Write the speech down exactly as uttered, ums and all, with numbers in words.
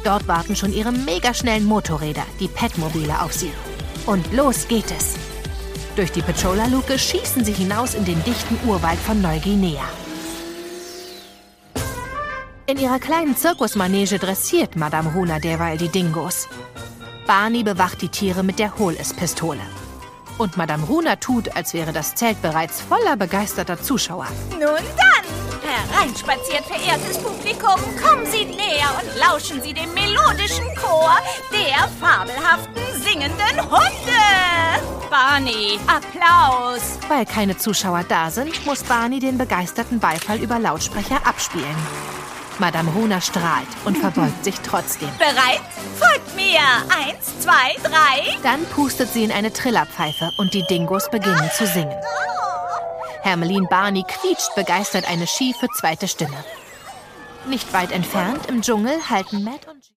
Dort warten schon ihre megaschnellen Motorräder, die Petmobile, auf sie. Und los geht es. Durch die Petrola-Luke schießen sie hinaus in den dichten Urwald von Neuguinea. In ihrer kleinen Zirkusmanege dressiert Madame Runa derweil die Dingos. Barney bewacht die Tiere mit der Hol-es-Pistole. Und Madame Runa tut, als wäre das Zelt bereits voller begeisterter Zuschauer. Nun dann, hereinspaziert, verehrtes Publikum, kommen Sie näher und lauschen Sie dem melodischen Chor der fabelhaften singenden Hunde. Barney, Applaus! Weil keine Zuschauer da sind, muss Barney den begeisterten Beifall über Lautsprecher abspielen. Madame Runa strahlt und verbeugt sich trotzdem. Bereit? Folgt mir! Eins, zwei, drei. Dann pustet sie in eine Trillerpfeife und die Dingos beginnen zu singen. Hermelin Barney quietscht begeistert eine schiefe zweite Stimme. Nicht weit entfernt im Dschungel halten Matt und